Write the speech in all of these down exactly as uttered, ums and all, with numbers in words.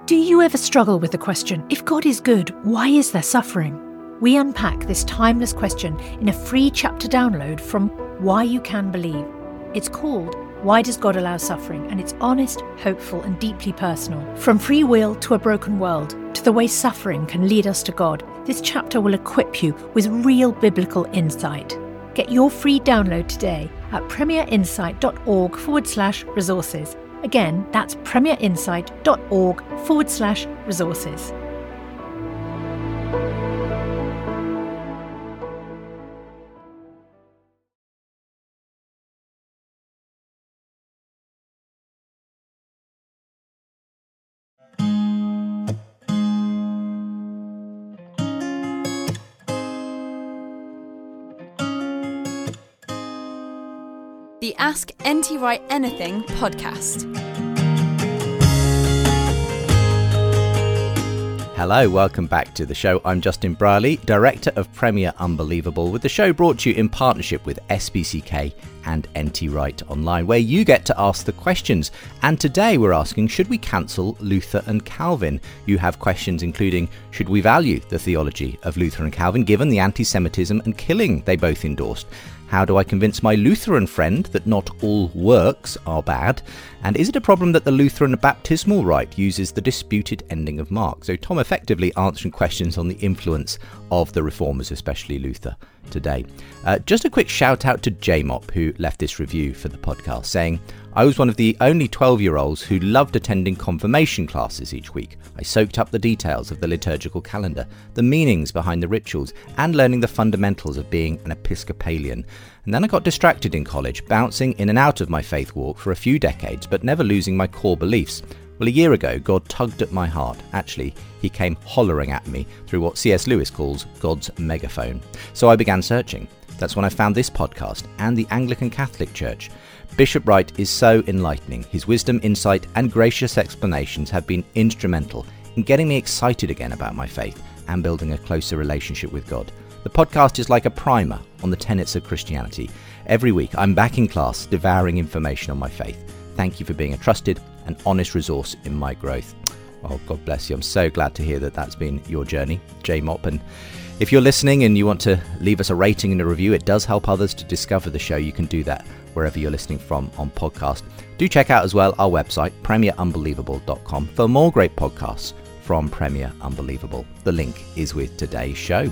Do you ever struggle with the question, if God is good, why is there suffering? We unpack this timeless question in a free chapter download from Why You Can Believe. It's called Why Does God Allow Suffering? And it's honest, hopeful and deeply personal. From free will to a broken world, to the way suffering can lead us to God, this chapter will equip you with real biblical insight. Get your free download today at premierinsight.org forward slash resources. Again, that's premierinsight.org forward slash resources. The Ask N T Wright Anything podcast. Hello, welcome back to the show. I'm Justin Brierley, Director of Premier Unbelievable, with the show brought to you in partnership with S B C K and N T Wright Online, where you get to ask the questions. And today we're asking, should we cancel Luther and Calvin? You have questions including, should we value the theology of Luther and Calvin given the anti-Semitism and killing they both endorsed? How do I convince my Lutheran friend that not all works are bad? And is it a problem that the Lutheran baptismal rite uses the disputed ending of Mark? So Tom effectively answering questions on the influence of the reformers, especially Luther, today. Uh, just a quick shout out to J Mop, who left this review for the podcast, saying, I was one of the only twelve-year-olds who loved attending confirmation classes each week. I soaked up the details of the liturgical calendar, the meanings behind the rituals, and learning the fundamentals of being an Episcopalian. And then I got distracted in college, bouncing in and out of my faith walk for a few decades, but never losing my core beliefs. Well, a year ago, God tugged at my heart. Actually, he came hollering at me through what C S Lewis calls God's megaphone. So I began searching. That's when I found this podcast and the Anglican Catholic Church. Bishop Wright is so enlightening. His wisdom, insight, and gracious explanations have been instrumental in getting me excited again about my faith and building a closer relationship with God. The podcast is like a primer on the tenets of Christianity. Every week, I'm back in class, devouring information on my faith. Thank you for being a trusted and honest resource in my growth. Oh, God bless you. I'm so glad to hear that that's been your journey, J Mop. And if you're listening and you want to leave us a rating and a review, it does help others to discover the show. You can do that wherever you're listening from on podcast. Do check out as well our website, premier unbelievable dot com, for more great podcasts from Premier Unbelievable. The link is with today's show.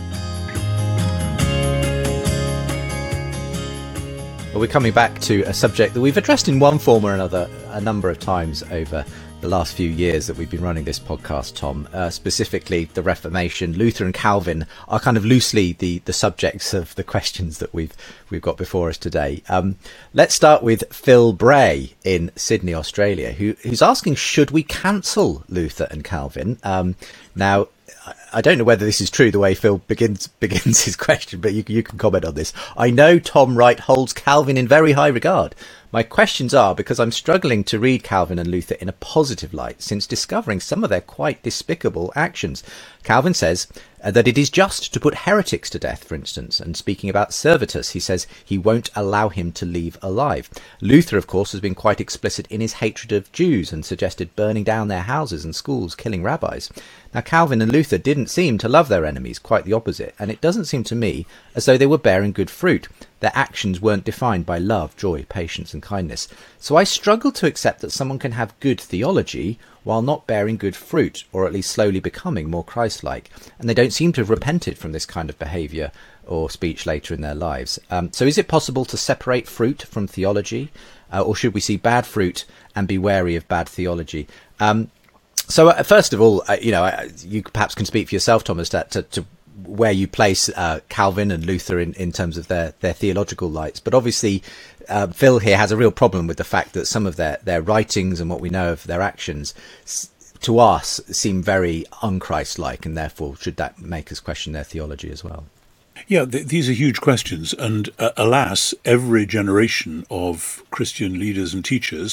Well, we're coming back to a subject that we've addressed in one form or another a number of times over the last few years that we've been running this podcast, Tom. Uh, specifically, the Reformation, Luther and Calvin are kind of loosely the, the subjects of the questions that we've we've got before us today. Um, let's start with Phil Bray in Sydney, Australia, who who's asking, should we cancel Luther and Calvin? Um, now, I don't know whether this is true, the way Phil begins begins his question, but you, you can comment on this. I know Tom Wright holds Calvin in very high regard. My questions are because I'm struggling to read Calvin and Luther in a positive light since discovering some of their quite despicable actions. Calvin says uh, that it is just to put heretics to death, for instance, and speaking about Servetus, he says he won't allow him to leave alive. Luther, of course, has been quite explicit in his hatred of Jews and suggested burning down their houses and schools, killing rabbis. Now, Calvin and Luther didn't seem to love their enemies, quite the opposite, and it doesn't seem to me as though they were bearing good fruit. Their actions weren't defined by love, joy, patience and kindness. So I struggle to accept that someone can have good theology while not bearing good fruit, or at least slowly becoming more Christ-like. And they don't seem to have repented from this kind of behaviour or speech later in their lives. Um, so is it possible to separate fruit from theology? Uh, or should we see bad fruit and be wary of bad theology? Um, so uh, first of all, uh, you know, uh, you perhaps can speak for yourself, Thomas, to, to, to where you place uh, Calvin and Luther in, in terms of their, their theological lights. But obviously, uh, Phil here has a real problem with the fact that some of their, their writings and what we know of their actions s- to us seem very un-Christ-like, and therefore should that make us question their theology as well? Yeah, th- these are huge questions. And uh, alas, every generation of Christian leaders and teachers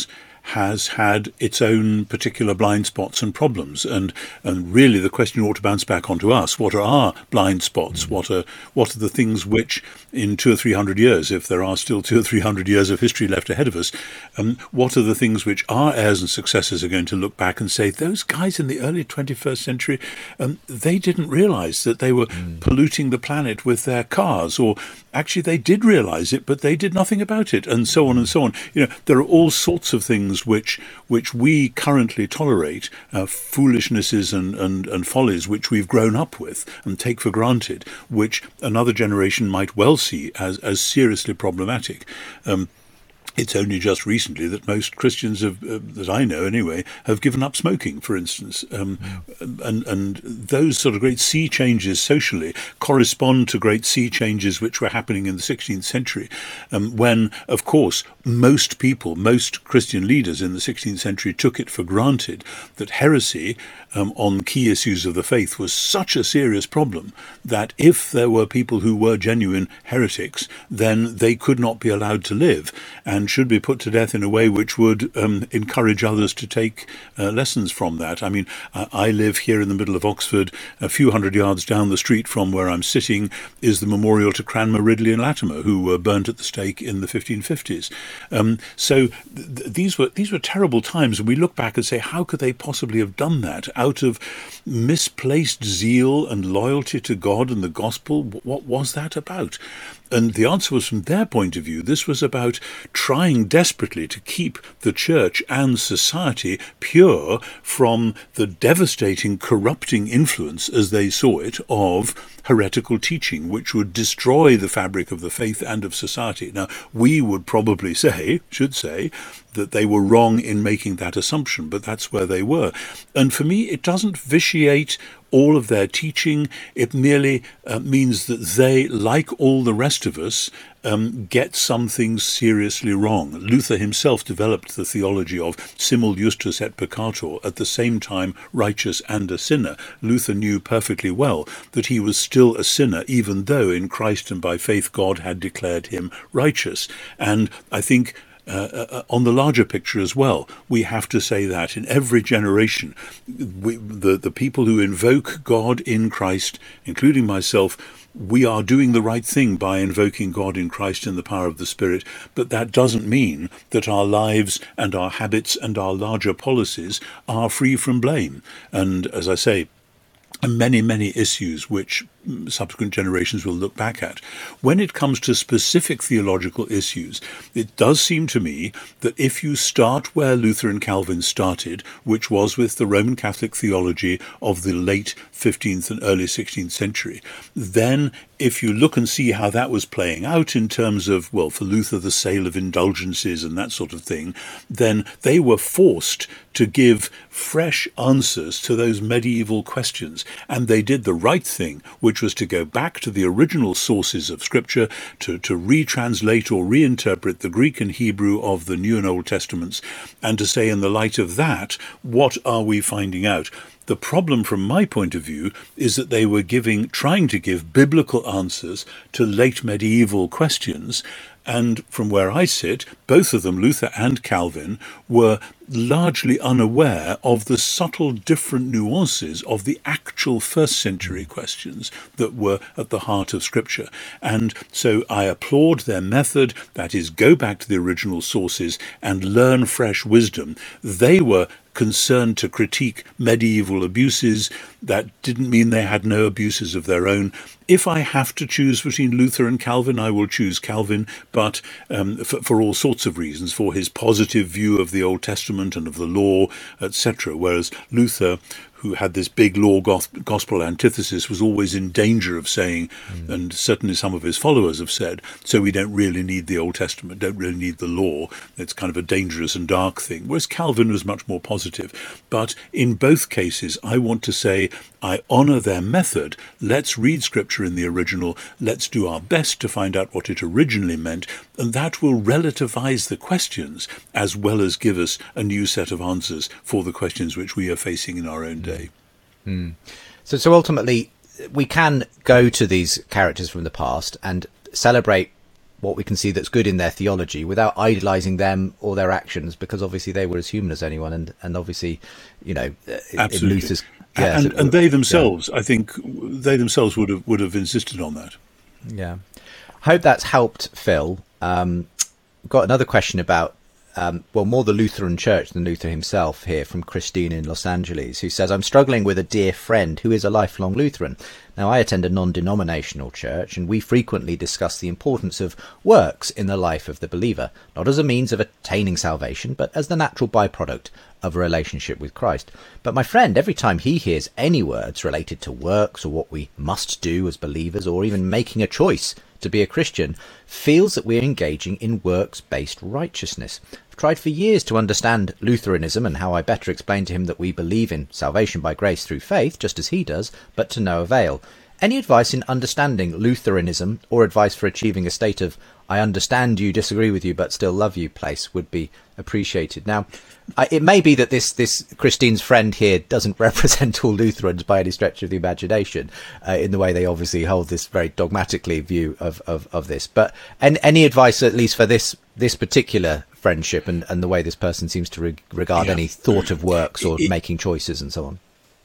has had its own particular blind spots and problems. And and really the question ought to bounce back onto us. What are our blind spots? What are what are the things which in two or three hundred years, if there are still two or three hundred years of history left ahead of us, um, what are the things which our heirs and successors are going to look back and say, those guys in the early twenty-first century, um, they didn't realize that they were mm. polluting the planet with their cars, or actually they did realize it, but they did nothing about it, and so on and so on. You know, there are all sorts of things which which we currently tolerate, uh, foolishnesses and, and, and follies which we've grown up with and take for granted, which another generation might well see as, as seriously problematic. Um, It's only just recently that most Christians, have, uh, that I know anyway, have given up smoking, for instance. Um, and, and those sort of great sea changes socially correspond to great sea changes which were happening in the sixteenth century, um, when, of course, most people, most Christian leaders in the sixteenth century took it for granted that heresy um, on key issues of the faith was such a serious problem that if there were people who were genuine heretics, then they could not be allowed to live, and should be put to death in a way which would um, encourage others to take uh, lessons from that. I mean, I, I live here in the middle of Oxford. A few hundred yards down the street from where I'm sitting is the memorial to Cranmer, Ridley and Latimer, who were burnt at the stake in the fifteen fifties. Um, so th- these were these were terrible times, and we look back and say, how could they possibly have done that out of misplaced zeal and loyalty to God and the gospel? What was that about? And the answer was, from their point of view, this was about trying desperately to keep the church and society pure from the devastating, corrupting influence, as they saw it, of heretical teaching, which would destroy the fabric of the faith and of society. Now, we would probably say, should say, that they were wrong in making that assumption, but that's where they were. And for me, it doesn't vitiate all of their teaching. It merely uh, means that they, like all the rest of us, um, get some things seriously wrong. Luther himself developed the theology of simul justus et peccator, at the same time righteous and a sinner. Luther knew perfectly well that he was still a sinner, even though in Christ and by faith God had declared him righteous. And I think Uh, uh, on the larger picture as well, we have to say that in every generation, we, the, the people who invoke God in Christ, including myself, we are doing the right thing by invoking God in Christ in the power of the Spirit, but that doesn't mean that our lives and our habits and our larger policies are free from blame. And as I say, many, many issues which subsequent generations will look back at. When it comes to specific theological issues, it does seem to me that if you start where Luther and Calvin started, which was with the Roman Catholic theology of the late fifteenth and early sixteenth century, then if you look and see how that was playing out in terms of, well, for Luther, the sale of indulgences and that sort of thing, then they were forced to give fresh answers to those medieval questions. And they did the right thing, which was to go back to the original sources of Scripture, to, to retranslate or reinterpret the Greek and Hebrew of the New and Old Testaments, and to say, in the light of that, what are we finding out? The problem from my point of view is that they were giving, trying to give biblical answers to late medieval questions. And from where I sit, both of them, Luther and Calvin, were largely unaware of the subtle different nuances of the actual first century questions that were at the heart of Scripture. And so I applaud their method, that is, go back to the original sources and learn fresh wisdom. They were concerned to critique medieval abuses. That didn't mean they had no abuses of their own. If I have to choose between Luther and Calvin, I will choose Calvin, but um, for, for all sorts of reasons, for his positive view of the Old Testament and of the law, et cetera, whereas Luther, who had this big law gospel antithesis, was always in danger of saying, mm. and certainly some of his followers have said, so we don't really need the Old Testament, don't really need the law. It's kind of a dangerous and dark thing. Whereas Calvin was much more positive. But in both cases, I want to say, I honour their method. Let's read Scripture in the original. Let's do our best to find out what it originally meant. And that will relativize the questions as well as give us a new set of answers for the questions which we are facing in our own day. Mm. So, so ultimately, we can go to these characters from the past and celebrate what we can see that's good in their theology without idolizing them or their actions, because obviously they were as human as anyone, and and obviously, you know, absolutely. In Luther's, yeah, and, so, and they themselves, yeah. I think, they themselves would have would have insisted on that. Yeah, hope that's helped, Phil. Um, got another question about. Um, well, more the Lutheran Church than Luther himself here, from Christine in Los Angeles, who says, I'm struggling with a dear friend who is a lifelong Lutheran. Now, I attend a non-denominational church, and we frequently discuss the importance of works in the life of the believer, not as a means of attaining salvation, but as the natural byproduct of a relationship with Christ. But my friend, every time he hears any words related to works or what we must do as believers, or even making a choice to be a Christian, feels that we're engaging in works-based righteousness. I've tried for years to understand Lutheranism and how I better explain to him that we believe in salvation by grace through faith, just as he does, but to no avail. Any advice in understanding Lutheranism, or advice for achieving a state of I understand you, disagree with you, but still love you place would be appreciated. Now, I, it may be that this, this Christine's friend here doesn't represent all Lutherans by any stretch of the imagination, uh, in the way they obviously hold this very dogmatically view of, of, of this. But and any advice, at least for this this particular friendship and, and the way this person seems to re- regard yeah. any thought of works or it, making choices and so on?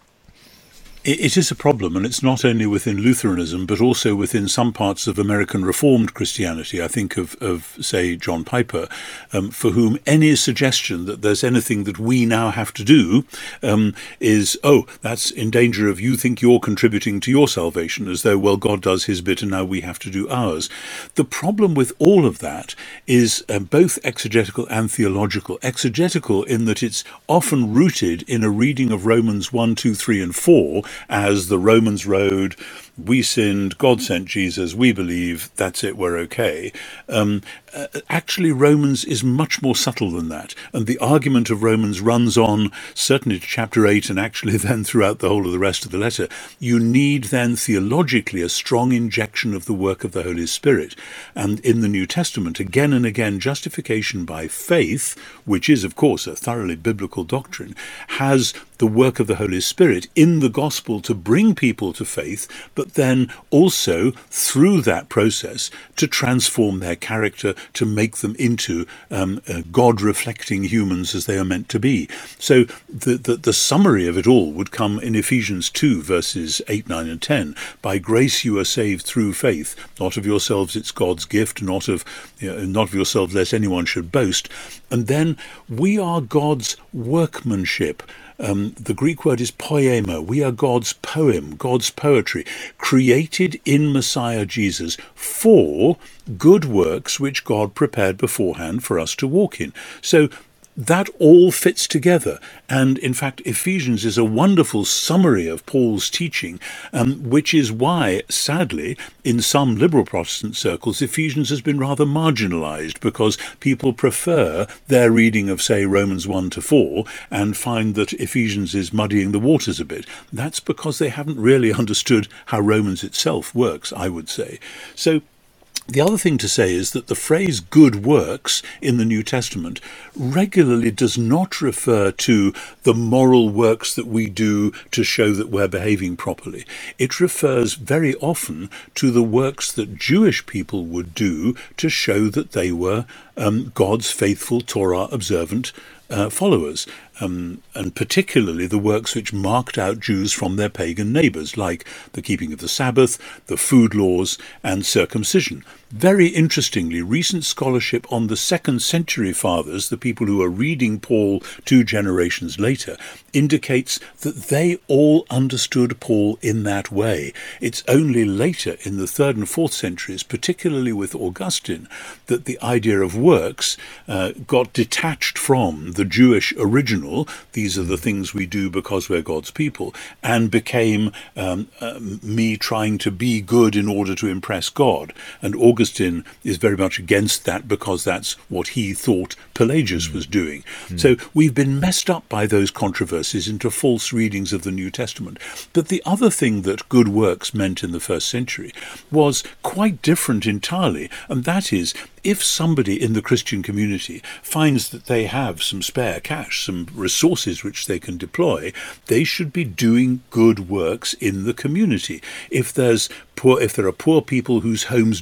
It is a problem, and it's not only within Lutheranism, but also within some parts of American Reformed Christianity. I think of, of say, John Piper, um, for whom any suggestion that there's anything that we now have to do um, is, oh, that's in danger of you think you're contributing to your salvation, as though, well, God does his bit and now we have to do ours. The problem with all of that is uh, both exegetical and theological. Exegetical in that it's often rooted in a reading of Romans one, two, three, and four, as the Romans road, we sinned, God sent Jesus, we believe, that's it, we're okay. Um, uh, actually, Romans is much more subtle than that. And the argument of Romans runs on, certainly to chapter eight, and actually then throughout the whole of the rest of the letter. You need then theologically a strong injection of the work of the Holy Spirit. And in the New Testament, again and again, justification by faith, which is, of course, a thoroughly biblical doctrine, has the work of the Holy Spirit in the gospel to bring people to faith, but then also through that process to transform their character, to make them into um, uh, God-reflecting humans as they are meant to be. So the, the, the summary of it all would come in Ephesians two, verses eight, nine, and ten. By grace you are saved through faith, not of yourselves, it's God's gift, not of, you know, not of yourselves, lest anyone should boast. And then we are God's workmanship. Um, the Greek word is poema. We are God's poem, God's poetry, created in Messiah Jesus for good works which God prepared beforehand for us to walk in. So that all fits together. And in fact, Ephesians is a wonderful summary of Paul's teaching, um, which is why, sadly, in some liberal Protestant circles, Ephesians has been rather marginalized, because people prefer their reading of, say, Romans one to four and find that Ephesians is muddying the waters a bit. That's because they haven't really understood how Romans itself works, I would say. So the other thing to say is that the phrase good works in the New Testament regularly does not refer to the moral works that we do to show that we're behaving properly. It refers very often to the works that Jewish people would do to show that they were um, God's faithful Torah observant Uh, followers, um, and particularly the works which marked out Jews from their pagan neighbours, like the keeping of the Sabbath, the food laws, and circumcision. Very interestingly, recent scholarship on the second century fathers, the people who are reading Paul two generations later, indicates that they all understood Paul in that way. It's only later, in the third and fourth centuries, particularly with Augustine, that the idea of works uh, got detached from the Jewish original, these are the things we do because we're God's people, and became um, uh, me trying to be good in order to impress God. And Augustine is very much against that, because that's what he thought Pelagius mm. was doing. Mm. So we've been messed up by those controversies into false readings of the New Testament. But the other thing that good works meant in the first century was quite different entirely, and that is, if somebody in the Christian community finds that they have some spare cash, some resources which they can deploy, they should be doing good works in the community. If there's poor, if there are poor people whose homes need rebuilding,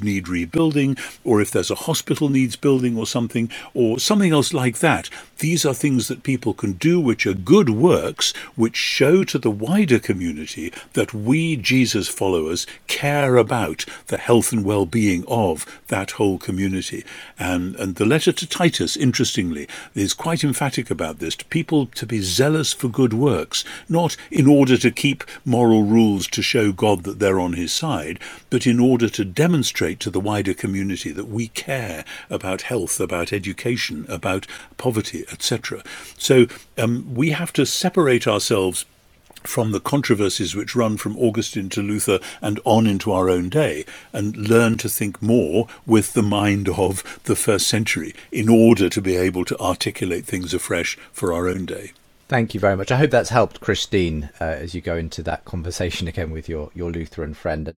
need building, or if there's a hospital needs building or something, or something else like that. These are things that people can do which are good works, which show to the wider community that we, Jesus followers, care about the health and well-being of that whole community. And, and the letter to Titus, interestingly, is quite emphatic about this, to people to be zealous for good works, not in order to keep moral rules to show God that they're on his side, but in order to demonstrate to the wider community that we care about health, about education, about poverty, et cetera. So um, we have to separate ourselves from the controversies which run from Augustine to Luther and on into our own day, and learn to think more with the mind of the first century in order to be able to articulate things afresh for our own day. Thank you very much. I hope that's helped, Christine, uh, as you go into that conversation again with your, your Lutheran friend.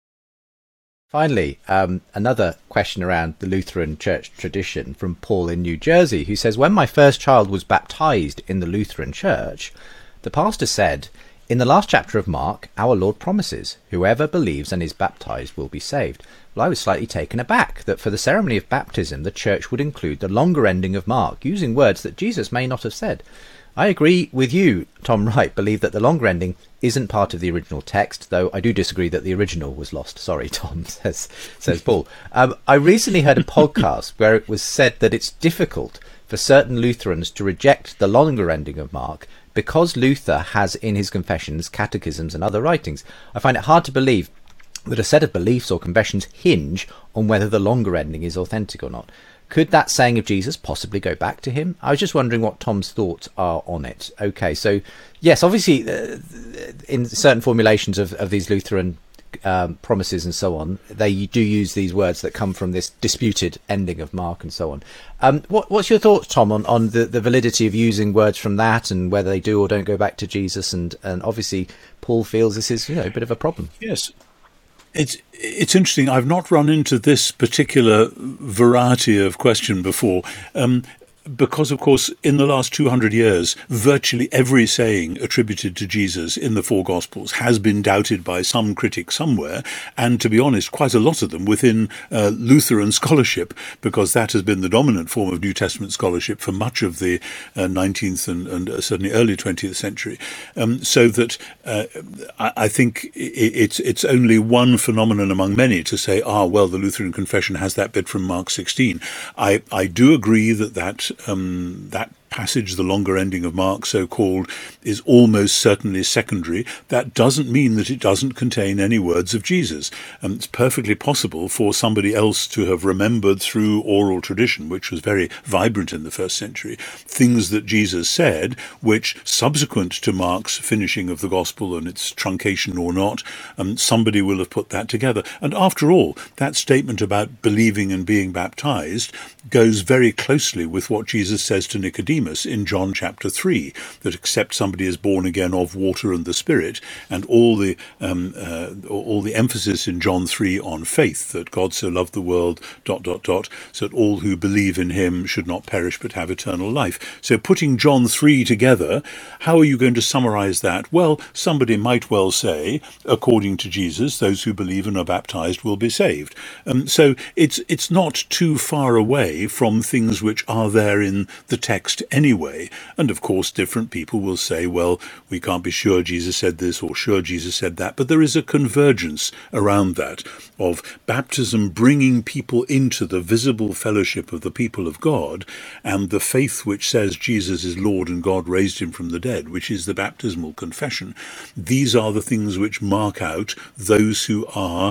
Finally, um, another question around the Lutheran church tradition from Paul in New Jersey, who says, when my first child was baptized in the Lutheran church, the pastor said, in the last chapter of Mark, our Lord promises, whoever believes and is baptized will be saved. Well, I was slightly taken aback that for the ceremony of baptism, the church would include the longer ending of Mark, using words that Jesus may not have said. I agree with you, Tom Wright, believe that the longer ending isn't part of the original text, though I do disagree that the original was lost. Sorry, Tom, says says Paul. Um, I recently heard a podcast where it was said that it's difficult for certain Lutherans to reject the longer ending of Mark because Luther has in his confessions, catechisms and other writings. I find it hard to believe that a set of beliefs or confessions hinge on whether the longer ending is authentic or not. Could that saying of Jesus possibly go back to him? I was just wondering what Tom's thoughts are on it. Okay, so yes, obviously uh, in certain formulations of, of these Lutheran um, promises and so on, they do use these words that come from this disputed ending of Mark and so on. Um, what, what's your thoughts, Tom, on, on the, the validity of using words from that and whether they do or don't go back to Jesus? And, and obviously Paul feels this is, you know, a bit of a problem. Yes. It's it's interesting. I've not run into this particular variety of question before. Um, because, of course, in the last two hundred years, virtually every saying attributed to Jesus in the four Gospels has been doubted by some critic somewhere, and to be honest, quite a lot of them within uh, Lutheran scholarship, because that has been the dominant form of New Testament scholarship for much of the uh, nineteenth and, and uh, certainly early twentieth century. Um, so that uh, I, I think it's it's only one phenomenon among many to say, ah, well, the Lutheran Confession has that bit from Mark sixteen. I, I do agree that that Um, that passage, the longer ending of Mark, so-called, is almost certainly secondary. That doesn't mean that it doesn't contain any words of Jesus. Um, it's perfectly possible for somebody else to have remembered through oral tradition, which was very vibrant in the first century, things that Jesus said, which subsequent to Mark's finishing of the gospel and its truncation or not, um, somebody will have put that together. And after all, that statement about believing and being baptized goes very closely with what Jesus says to Nicodemus in John chapter three, that except somebody is born again of water and the Spirit, and all the um, uh, all the emphasis in John three on faith, that God so loved the world, dot, dot, dot, so that all who believe in him should not perish but have eternal life. So putting John three together, how are you going to summarize that? Well, somebody might well say, according to Jesus, those who believe and are baptized will be saved. Um, so it's it's not too far away from things which are there in the text anyway. And of course, different people will say, well, we can't be sure Jesus said this or sure Jesus said that. But there is a convergence around that of baptism bringing people into the visible fellowship of the people of God, and the faith which says Jesus is Lord and God raised him from the dead, which is the baptismal confession. These are the things which mark out those who are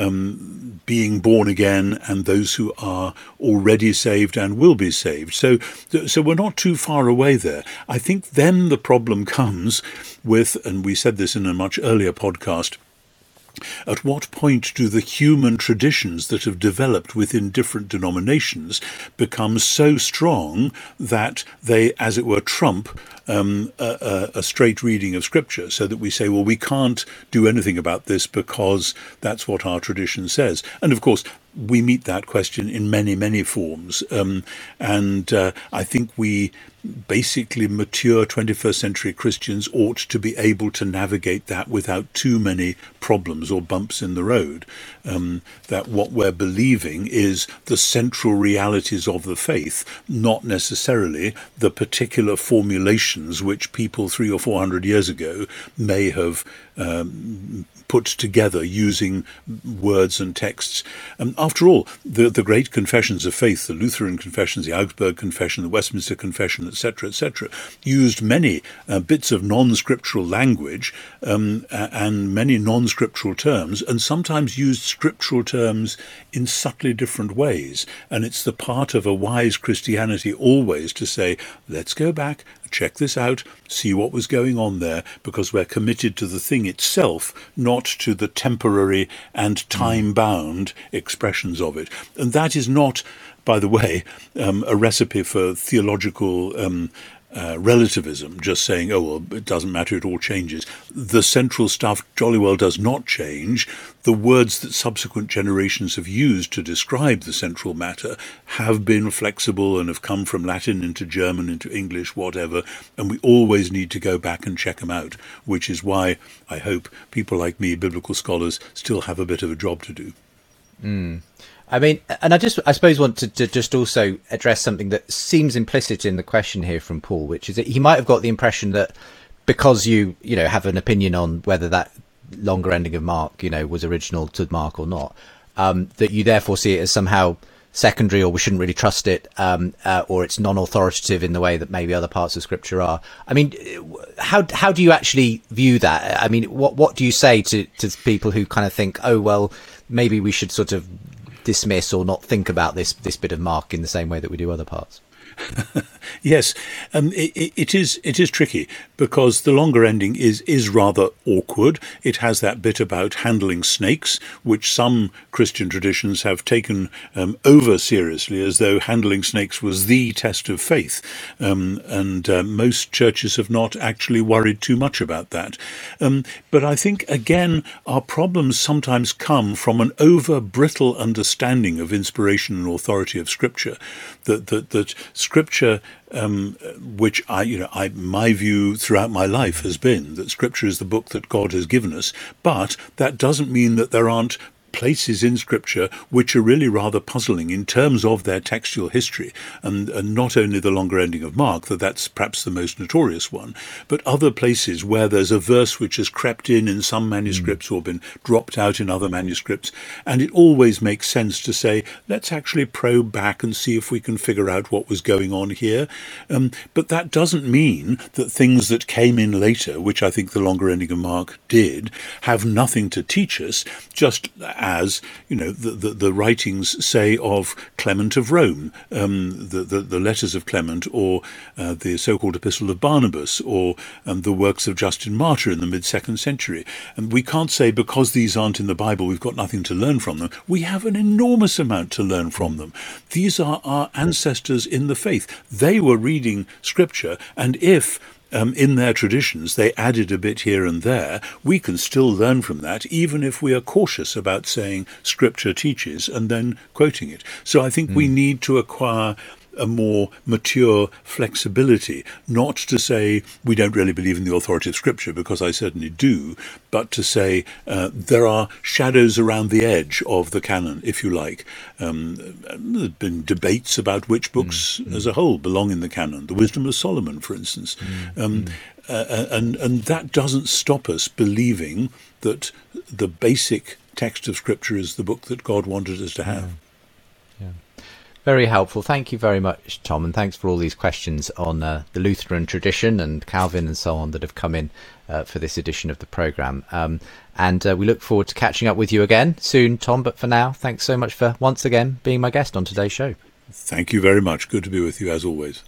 um, being born again and those who are already saved and will be saved. So, so we're not too far away there. I think then the problem comes with, and we said this in a much earlier podcast, at what point do the human traditions that have developed within different denominations become so strong that they, as it were, trump um, a, a straight reading of Scripture, so that we say, well, we can't do anything about this because that's what our tradition says. And of course, we meet that question in many, many forms. Um, and uh, I think we basically mature twenty-first century Christians ought to be able to navigate that without too many problems or bumps in the road. Um, that what we're believing is the central realities of the faith, not necessarily the particular formulations which people three or four hundred years ago may have um, put together using words and texts. Um, after all, the, the great confessions of faith, the Lutheran confessions, the Augsburg Confession, the Westminster Confession, et cetera, et cetera, used many uh, bits of non-scriptural language um, and many non-scriptural terms, and sometimes used scriptural terms in subtly different ways. And it's the part of a wise Christianity always to say, let's go back, check this out, see what was going on there, because we're committed to the thing itself, not to the temporary and time-bound expressions of it. And that is not, by the way, um, a recipe for theological um, uh, relativism, just saying, oh, well, it doesn't matter, it all changes. The central stuff jolly well does not change. The words that subsequent generations have used to describe the central matter have been flexible and have come from Latin into German, into English, whatever, and we always need to go back and check them out, which is why I hope people like me, biblical scholars, still have a bit of a job to do. Mm. I mean, and I just, I suppose, want to, to just also address something that seems implicit in the question here from Paul, which is that he might have got the impression that because you, you know, have an opinion on whether that longer ending of Mark, you know, was original to Mark or not, um, that you therefore see it as somehow secondary, or we shouldn't really trust it, um, uh, or it's non-authoritative in the way that maybe other parts of Scripture are. I mean, how how do you actually view that? I mean, what what do you say to to people who kind of think, oh well, maybe we should sort of dismiss or not think about this this bit of Mark in the same way that we do other parts? Yes, um, it, it is it is tricky because the longer ending is is rather awkward. It has that bit about handling snakes, which some Christian traditions have taken um, over seriously, as though handling snakes was the test of faith. Um, and uh, most churches have not actually worried too much about that. Um, but I think, again, our problems sometimes come from an over-brittle understanding of inspiration and authority of Scripture, that that that Scripture, um, which I, you know, I, my view throughout my life has been that Scripture is the book that God has given us, but that doesn't mean that there aren't places in Scripture which are really rather puzzling in terms of their textual history, and, and not only the longer ending of Mark, that that's perhaps the most notorious one, but other places where there's a verse which has crept in in some manuscripts mm. or been dropped out in other manuscripts, and it always makes sense to say, let's actually probe back and see if we can figure out what was going on here. Um, but that doesn't mean that things that came in later, which I think the longer ending of Mark did, have nothing to teach us, just as, you know, the, the, the writings, say, of Clement of Rome, um, the, the, the letters of Clement, or uh, the so-called Epistle of Barnabas, or um, the works of Justin Martyr in the mid-second century. And we can't say because these aren't in the Bible, we've got nothing to learn from them. We have an enormous amount to learn from them. These are our ancestors in the faith. They were reading Scripture, and if Um, in their traditions, they added a bit here and there, we can still learn from that, even if we are cautious about saying Scripture teaches and then quoting it. So I think mm. we need to acquire a more mature flexibility, not to say we don't really believe in the authority of Scripture, because I certainly do, but to say uh, there are shadows around the edge of the canon, if you like. Um, there have been debates about which books mm. as a whole belong in the canon, the Wisdom of Solomon, for instance. Mm. Um, mm. Uh, and, and that doesn't stop us believing that the basic text of Scripture is the book that God wanted us to have. Yeah. Yeah. Very helpful. Thank you very much, Tom, and thanks for all these questions on uh, the Lutheran tradition and Calvin and so on that have come in uh, for this edition of the programme. Um, and uh, we look forward to catching up with you again soon, Tom. But for now, thanks so much for once again being my guest on today's show. Thank you very much. Good to be with you as always.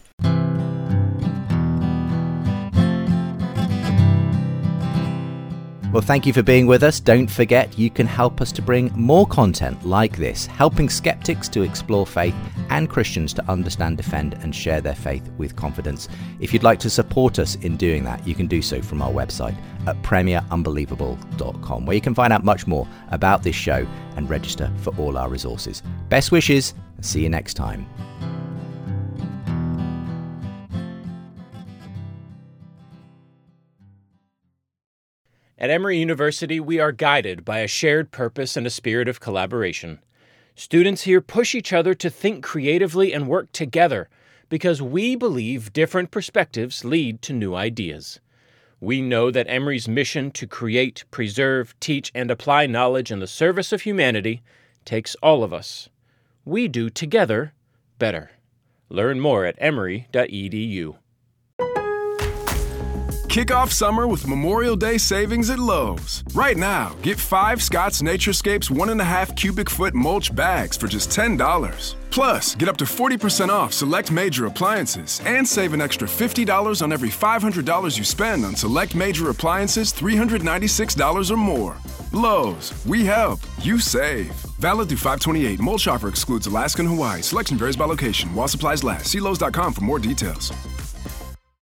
Well, thank you for being with us. Don't forget, you can help us to bring more content like this, helping skeptics to explore faith and Christians to understand, defend and share their faith with confidence. If you'd like to support us in doing that, you can do so from our website at premier unbelievable dot com, where you can find out much more about this show and register for all our resources. Best wishes, and see you next time. At Emory University, we are guided by a shared purpose and a spirit of collaboration. Students here push each other to think creatively and work together because we believe different perspectives lead to new ideas. We know that Emory's mission to create, preserve, teach, and apply knowledge in the service of humanity takes all of us. We do together better. Learn more at emory dot e d u. Kick off summer with Memorial Day savings at Lowe's. Right now, get five Scott's Naturescapes one and a half cubic foot mulch bags for just ten dollars. Plus, get up to forty percent off select major appliances and save an extra fifty dollars on every five hundred dollars you spend on select major appliances three hundred ninety-six dollars or more. Lowe's, we help, you save. Valid through five twenty-eight. Mulch offer excludes Alaska and Hawaii. Selection varies by location. While supplies last. See Lowe's dot com for more details.